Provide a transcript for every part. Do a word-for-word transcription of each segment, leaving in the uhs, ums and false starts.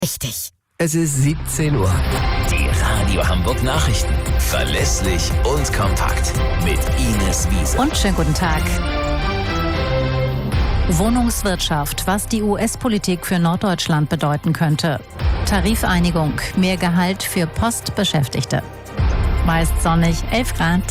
Richtig. Es ist siebzehn Uhr. Die Radio Hamburg Nachrichten. Verlässlich und kompakt. Mit Ines Wiese. Und schönen guten Tag. Wohnungswirtschaft, was die U S-Politik für Norddeutschland bedeuten könnte. Tarifeinigung, mehr Gehalt für Postbeschäftigte. Meist sonnig, elf Grad.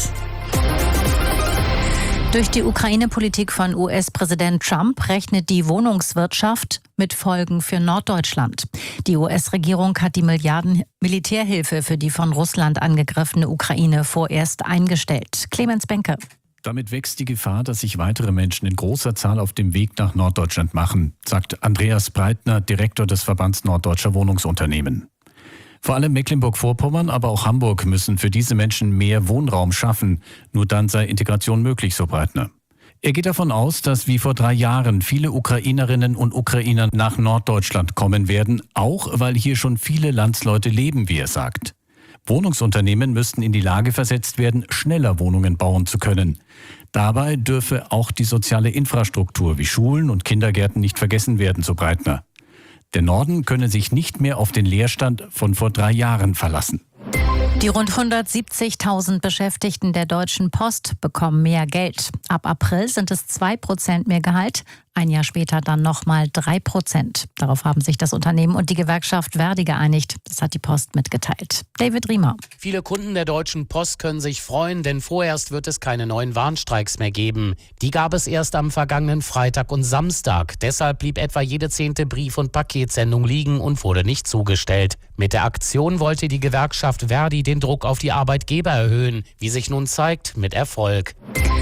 Durch die Ukraine-Politik von U S-Präsident Trump rechnet die Wohnungswirtschaft mit Folgen für Norddeutschland. Die U S-Regierung hat die Milliarden Militärhilfe für die von Russland angegriffene Ukraine vorerst eingestellt. Clemens Benke. Damit wächst die Gefahr, dass sich weitere Menschen in großer Zahl auf dem Weg nach Norddeutschland machen, sagt Andreas Breitner, Direktor des Verbands Norddeutscher Wohnungsunternehmen. Vor allem Mecklenburg-Vorpommern, aber auch Hamburg müssen für diese Menschen mehr Wohnraum schaffen. Nur dann sei Integration möglich, so Breitner. Er geht davon aus, dass wie vor drei Jahren viele Ukrainerinnen und Ukrainer nach Norddeutschland kommen werden, auch weil hier schon viele Landsleute leben, wie er sagt. Wohnungsunternehmen müssten in die Lage versetzt werden, schneller Wohnungen bauen zu können. Dabei dürfe auch die soziale Infrastruktur wie Schulen und Kindergärten nicht vergessen werden, so Breitner. Der Norden könne sich nicht mehr auf den Leerstand von vor drei Jahren verlassen. Die rund hundertsiebzigtausend Beschäftigten der Deutschen Post bekommen mehr Geld. Ab April sind es zwei Prozent mehr Gehalt, ein Jahr später dann nochmal drei Prozent. Darauf haben sich das Unternehmen und die Gewerkschaft ver.di geeinigt. Das hat die Post mitgeteilt. David Riemer. Viele Kunden der Deutschen Post können sich freuen, denn vorerst wird es keine neuen Warnstreiks mehr geben. Die gab es erst am vergangenen Freitag und Samstag. Deshalb blieb etwa jede zehnte Brief- und Paketsendung liegen und wurde nicht zugestellt. Mit der Aktion wollte die Gewerkschaft ver.di den Druck auf die Arbeitgeber erhöhen. Wie sich nun zeigt, mit Erfolg.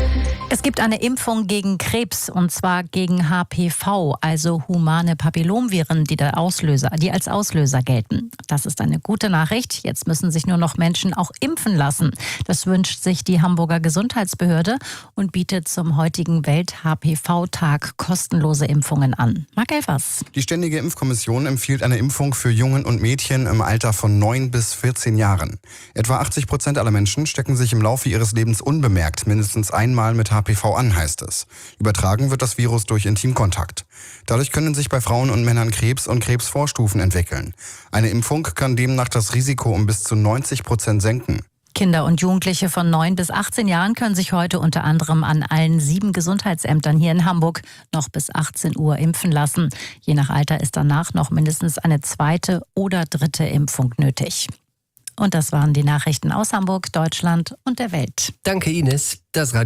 Es gibt eine Impfung gegen Krebs, und zwar gegen H P V, also humane Papillomviren, die, der Auslöser, die als Auslöser gelten. Das ist eine gute Nachricht. Jetzt müssen sich nur noch Menschen auch impfen lassen. Das wünscht sich die Hamburger Gesundheitsbehörde und bietet zum heutigen Welt-H P V-Tag kostenlose Impfungen an. Marc Elfers. Die Ständige Impfkommission empfiehlt eine Impfung für Jungen und Mädchen im Alter von neun bis vierzehn Jahren. Etwa achtzig Prozent aller Menschen stecken sich im Laufe ihres Lebens unbemerkt mindestens einmal mit H P V an, heißt es. Übertragen wird das Virus durch Intimkontakt. Dadurch können sich bei Frauen und Männern Krebs und Krebsvorstufen entwickeln. Eine Impfung kann demnach das Risiko um bis zu neunzig Prozent senken. Kinder und Jugendliche von neun bis achtzehn Jahren können sich heute unter anderem an allen sieben Gesundheitsämtern hier in Hamburg noch bis achtzehn Uhr impfen lassen. Je nach Alter ist danach noch mindestens eine zweite oder dritte Impfung nötig. Und das waren die Nachrichten aus Hamburg, Deutschland und der Welt. Danke, Ines. Das Radio